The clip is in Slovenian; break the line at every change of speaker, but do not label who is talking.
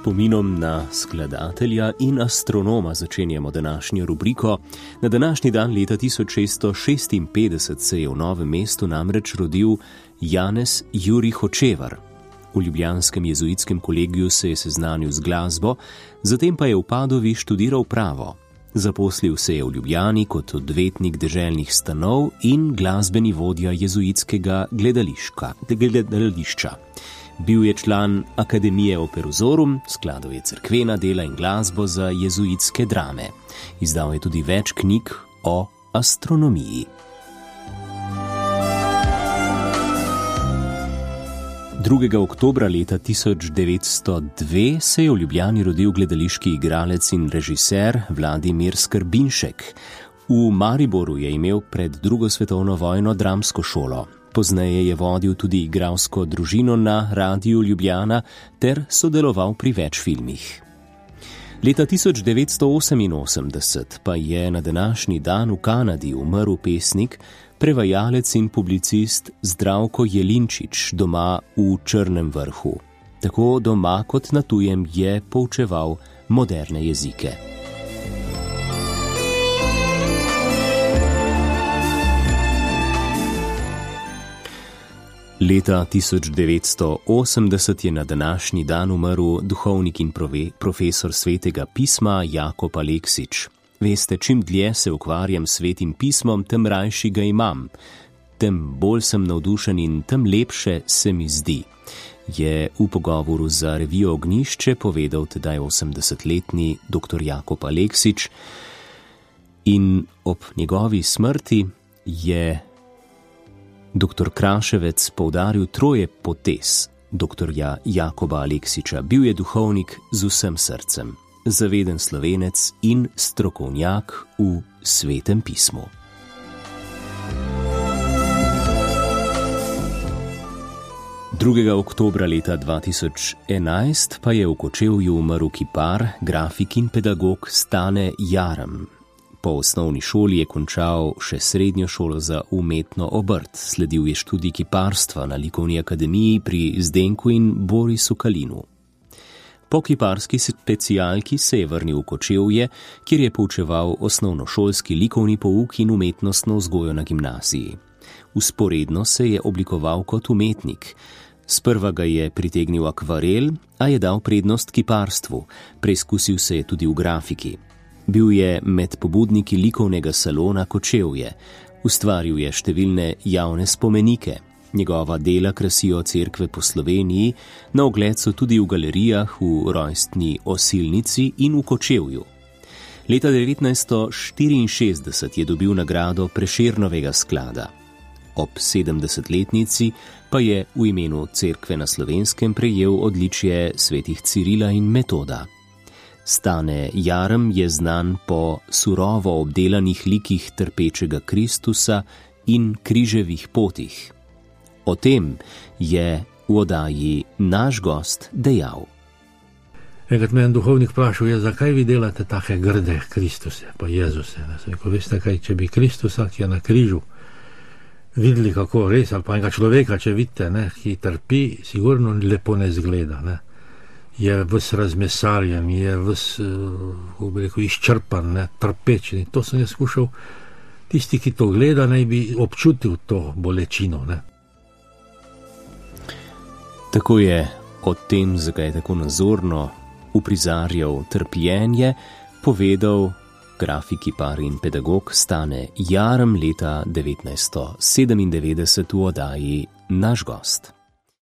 spominom na skladatelja in astronoma začenjamo današnjo rubriko. Na današnji dan leta 1656 se je v Novem mestu namreč rodil Janez Jurij Hočevar. V ljubljanskem jezuitskem kolegiju se je seznanil z glasbo, zatem pa je v Padovi študiral pravo. Zaposlil se je v Ljubljani kot odvetnik deželnih stanov in glasbeni vodja jezuitskega gledališča. Bil je član Akademije Operozorum, skladal je cerkvena dela in glasbo za jezuitske drame. Izdal je tudi več knjig o astronomiji. 2. oktobra leta 1902 se je v Ljubljani rodil gledališki igralec in režiser Vladimir Skrbinšek. V Mariboru je imel pred drugo svetovno vojno dramsko šolo. Pozneje je vodil tudi igralsko družino na Radiu Ljubljana ter sodeloval pri več filmih. Leta 1988 pa je na današnji dan v Kanadi umrl pesnik, prevajalec in publicist Zdravko Jelinčič doma v Črnem Vrhu. Tako doma kot na tujem je poučeval moderne jezike. Leta 1980 je na današnji dan umrl duhovnik in profesor svetega pisma Jakob Aleksič. Veste, čim dlje se ukvarjam s svetim pismom, tem rajši ga imam. Tem bolj sem navdušen in tem lepše se mi zdi, je v pogovoru za revijo Ognjišče povedal tedaj 80-letni dr. Jakob Aleksič. In ob njegovi smrti je dr. Kraševec poudaril troje potez dr. Jakoba Aleksiča. Bil je duhovnik z vsem srcem, zaveden Slovenec in strokovnjak v svetem pismu. Drugega oktobra leta 2011 pa je v Kočevju umrl kipar, grafik in pedagog Stane Jarem. Po osnovni šoli je končal še srednjo šolo za umetno obrt. Sledil je študij kiparstva na Likovni akademiji pri Zdenku in Borisu Kalinu. Po kiparski specialki se je vrnil v Kočevje, kjer je poučeval osnovnošolski likovni pouk in umetnostno vzgojo na gimnaziji. Vzporedno se je oblikoval kot umetnik. Sprva ga je pritegnil akvarel, a je dal prednost kiparstvu. Preizkusil se je tudi v grafiki. Bil je med pobudniki likovnega salona Kočevje. Ustvaril je številne javne spomenike. Njegova dela krasijo cerkve po Sloveniji, na ogled so tudi v galerijah v rojstni Osilnici in v Kočevju. Leta 1964 je dobil nagrado Prešernovega sklada. Ob 70-letnici pa je v imenu cerkve na Slovenskem prejel odličje svetih Cirila in Metoda. Stane Jarem je znan po surovo obdelanih likih trpečega Kristusa in križevih potih. O tem je v oddaji Naš gost dejal.
Enkrat me en duhovnik vprašal, zakaj vi delate take grde Kristuse, pa Jezuse. Ko veste kaj, če bi Kristusa, ki je na križu, videli kako res, ali pa enega človeka, če vidite, ki trpi, sigurno lepo ne zgleda. Je ves razmesarjen, je ves izčrpan, trpeč. To sem jaz skušal, tisti, ki to gleda, naj bi občutil to bolečino.
Tako je o tem, zakaj je tako nazorno uprizarjal trpljenje, povedal grafik, kipar in pedagog Stane Jarem leta 1997 v oddaji Naš gost.